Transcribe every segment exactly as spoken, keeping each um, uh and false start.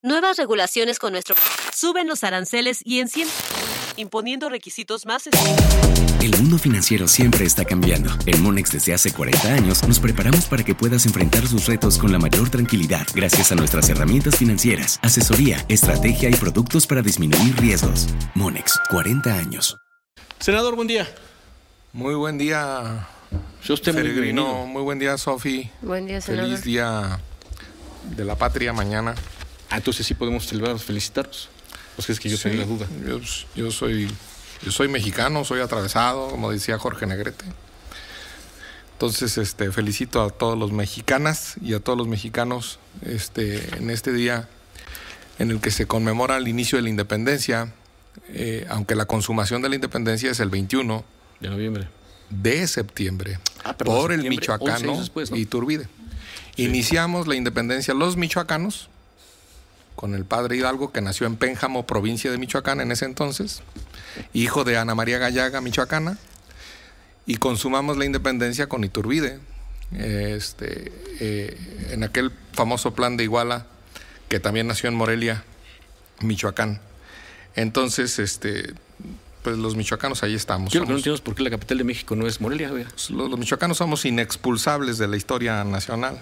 Nuevas regulaciones con nuestro... Suben los aranceles y encienden, imponiendo requisitos más estrictos. El mundo financiero siempre está cambiando. En Monex desde hace cuarenta años nos preparamos para que puedas enfrentar sus retos con la mayor tranquilidad gracias a nuestras herramientas financieras, asesoría, estrategia y productos para disminuir riesgos. Monex, cuarenta años. Senador, buen día. Muy buen día, Yo usted muy Peregrino. bienvenido. Muy buen día, Sofi. Buen día, senador. Feliz día de la patria mañana. Ah, entonces sí podemos celebrarlos, felicitarlos. Pues es que yo Sí, tenía la duda. Yo, yo soy yo soy mexicano, soy atravesado, como decía Jorge Negrete. Entonces, este, felicito a todos los mexicanas y a todos los mexicanos este, en este día en el que se conmemora el inicio de la independencia, eh, aunque la consumación de la independencia es el veintiuno De noviembre. de septiembre, Ah, perdón, por el septiembre, once michoacano años después, ¿no? Iturbide. Sí. Iniciamos la independencia los michoacanos con el padre Hidalgo, que nació en Pénjamo, provincia de Michoacán en ese entonces, hijo de Ana María Gallaga, michoacana, y consumamos la independencia con Iturbide, este, eh, en aquel famoso plan de Iguala, que también nació en Morelia, Michoacán. Entonces, este, pues los michoacanos ahí estamos. Yo lo que no Somos- entiendo es por qué la capital de México no es Morelia. Oiga. los, los michoacanos somos inexpulsables de la historia nacional.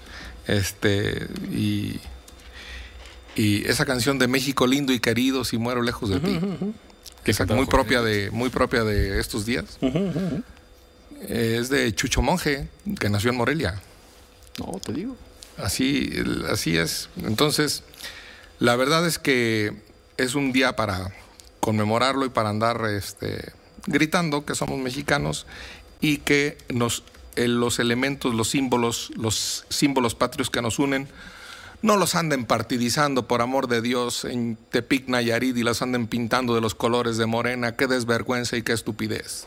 Este, y, y esa canción de México lindo y querido, si muero lejos de ti, que es cantaba muy Jorge propia de, muy propia de estos días, eh, es de Chucho Monje, que nació en Morelia. No, te digo. Así, así es. Entonces, la verdad es que es un día para conmemorarlo y para andar este, gritando que somos mexicanos y que nos, eh, los elementos, los símbolos, los símbolos patrios que nos unen, no los anden partidizando, por amor de Dios, en Tepic, Nayarit, y los anden pintando de los colores de Morena. Qué desvergüenza y qué estupidez.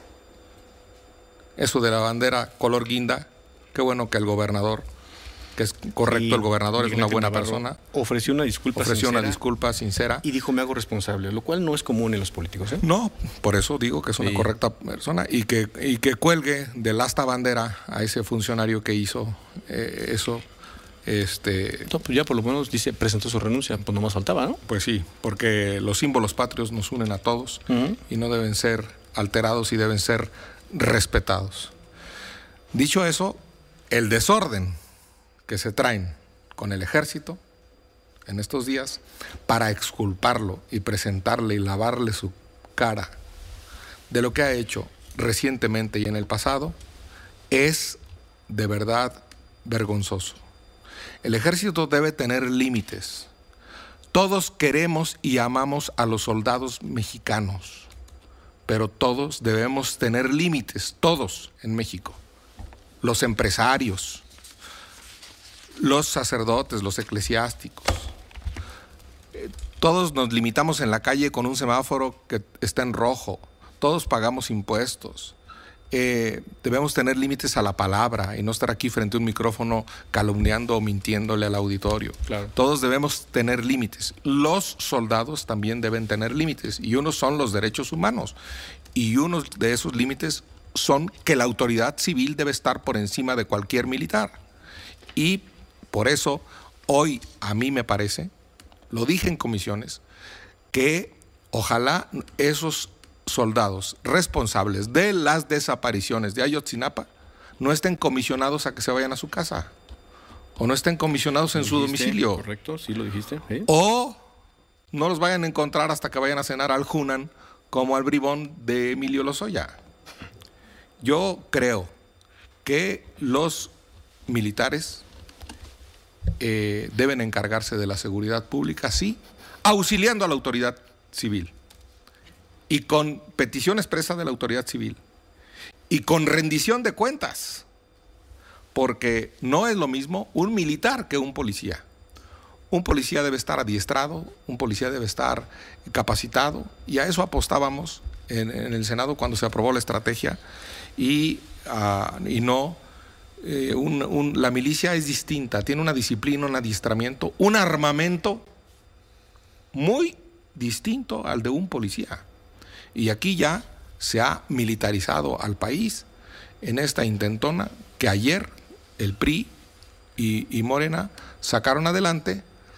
Eso de la bandera color guinda, qué bueno que el gobernador, que es correcto, Y el gobernador es Miguel una buena Navarro persona, Ofreció una disculpa ofreció una sincera disculpa sincera. y dijo, me hago responsable, lo cual no es común en los políticos, ¿eh? No, por eso digo que es una Sí. correcta persona y que, y que cuelgue del asta bandera a ese funcionario que hizo eh, eso. Este, No, pues ya por lo menos dice, presentó su renuncia, pues no más faltaba, ¿no? pues sí, porque los símbolos patrios nos unen a todos Ujú. y no deben ser alterados y deben ser respetados. Dicho eso, el desorden que se traen con el ejército en estos días para exculparlo y presentarle y lavarle su cara de lo que ha hecho recientemente y en el pasado es de verdad vergonzoso. El ejército debe tener límites. Todos queremos y amamos a los soldados mexicanos, pero todos debemos tener límites, todos en México. Los empresarios, los sacerdotes, los eclesiásticos. Eh, Todos nos limitamos en la calle con un semáforo que está en rojo. Todos pagamos impuestos. Eh, debemos tener límites a la palabra y no estar aquí frente a un micrófono calumniando o mintiéndole al auditorio. Claro. Todos debemos tener límites. Los soldados también deben tener límites y unos son los derechos humanos y unos de esos límites son que la autoridad civil debe estar por encima de cualquier militar. Y por eso hoy a mí me parece, lo dije en comisiones, que ojalá esos soldados responsables de las desapariciones de Ayotzinapa no estén comisionados a que se vayan a su casa o no estén comisionados en su ¿Dijiste? domicilio Correcto, sí lo dijiste. ¿Sí? o no los vayan a encontrar hasta que vayan a cenar al Hunan como al bribón de Emilio Lozoya. Yo creo que los militares eh, deben encargarse de la seguridad pública, sí, auxiliando a la autoridad civil y con petición expresa de la autoridad civil y con rendición de cuentas, porque no es lo mismo un militar que un policía. Un policía debe estar adiestrado, un policía debe estar capacitado, y a eso apostábamos en, en el Senado cuando se aprobó la estrategia, y, uh, y no, eh, un, un, la milicia es distinta, tiene una disciplina, un adiestramiento, un armamento muy distinto al de un policía. Y aquí ya se ha militarizado al país en esta intentona que ayer el P R I y, y Morena sacaron adelante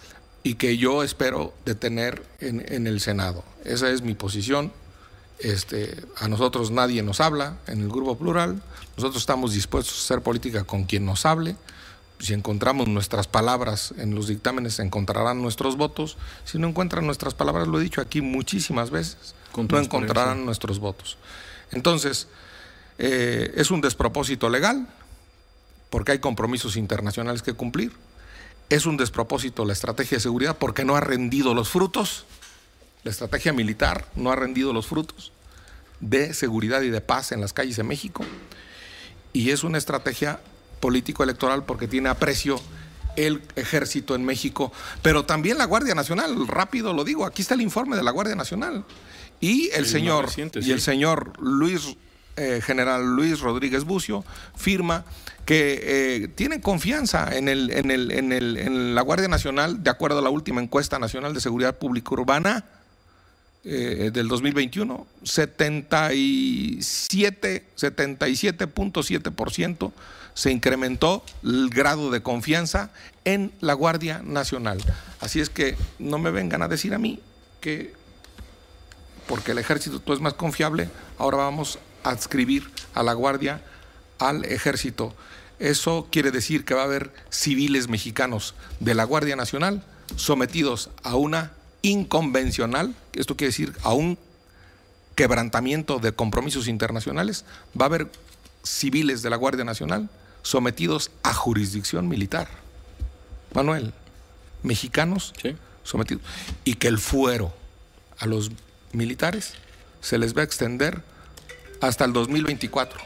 y que yo espero de tener en, en el Senado. Esa es mi posición. Este, a nosotros nadie nos habla en el Grupo Plural. Nosotros estamos dispuestos a hacer política con quien nos hable. Si encontramos nuestras palabras en los dictámenes, encontrarán nuestros votos. Si no encuentran nuestras palabras, lo he dicho aquí muchísimas veces, no encontrarán nuestros votos. Entonces, eh, es un despropósito legal, porque hay compromisos internacionales que cumplir. Es un despropósito la estrategia de seguridad, porque no ha rendido los frutos. La estrategia militar no ha rendido los frutos de seguridad y de paz en las calles de México. Y es una estrategia político-electoral porque tiene aprecio el ejército en México, pero también la Guardia Nacional. Rápido lo digo, aquí está el informe de la Guardia Nacional. Y el, el señor reciente, y sí. el señor Luis, eh, general Luis Rodríguez Bucio, firma que eh, tienen confianza en, el, en, el, en, el, en la Guardia Nacional, de acuerdo a la última encuesta nacional de seguridad pública urbana eh, del dos mil veintiuno, setenta y siete punto siete por ciento se incrementó el grado de confianza en la Guardia Nacional. Así es que no me vengan a decir a mí que porque el ejército es más confiable, ahora vamos a adscribir a la Guardia al ejército. Eso quiere decir que va a haber civiles mexicanos de la Guardia Nacional sometidos a una inconvencional, esto quiere decir a un quebrantamiento de compromisos internacionales. Va a haber civiles de la Guardia Nacional sometidos a jurisdicción militar. Manuel, mexicanos ¿Sí? sometidos. Y que el fuero a los militares se les va a extender hasta el dos mil veinticuatro.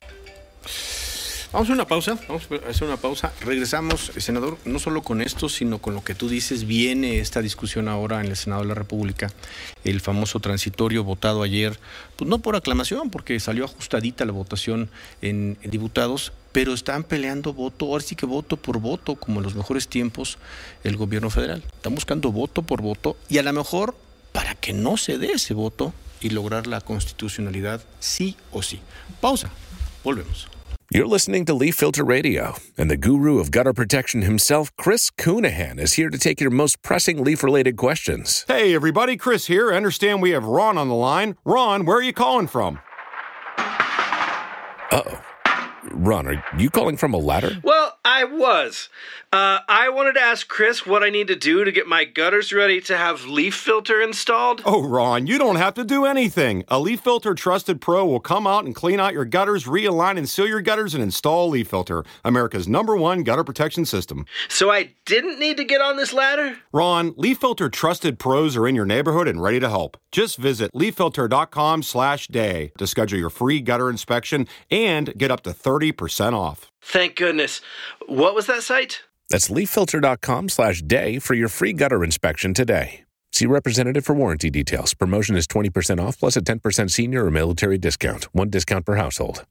Vamos a una pausa, vamos a hacer una pausa. Regresamos, senador, no solo con esto, sino con lo que tú dices. Viene esta discusión ahora en el Senado de la República, el famoso transitorio votado ayer, pues no por aclamación, porque salió ajustadita la votación en, en diputados, pero están peleando voto, ahora sí que voto por voto, como en los mejores tiempos, el gobierno federal. Están buscando voto por voto y a lo mejor para que no se dé ese voto y lograr la constitucionalidad sí o sí. Pausa, volvemos. You're listening to Leaf Filter Radio, and the guru of gutter protection himself, Chris Coonahan, is here to take your most pressing leaf-related questions. Hey, everybody, Chris here. I understand we have Ron on the line. Ron, where are you calling from? Uh-oh. Ron, are you calling from a ladder? Well, I was. Uh, I wanted to ask Chris what I need to do to get my gutters ready to have Leaf Filter installed. Oh, Ron, you don't have to do anything. A Leaf Filter Trusted Pro will come out and clean out your gutters, realign and seal your gutters, and install Leaf Filter, America's number one gutter protection system. So I didn't need to get on this ladder? Ron, Leaf Filter Trusted Pros are in your neighborhood and ready to help. Just visit leaffilter.com slash day to schedule your free gutter inspection and get up to thirty percent off. Thank goodness. What was that site? That's leaffilter.com slash day for your free gutter inspection today. See representative for warranty details. Promotion is twenty percent off plus a ten percent senior or military discount. One discount per household.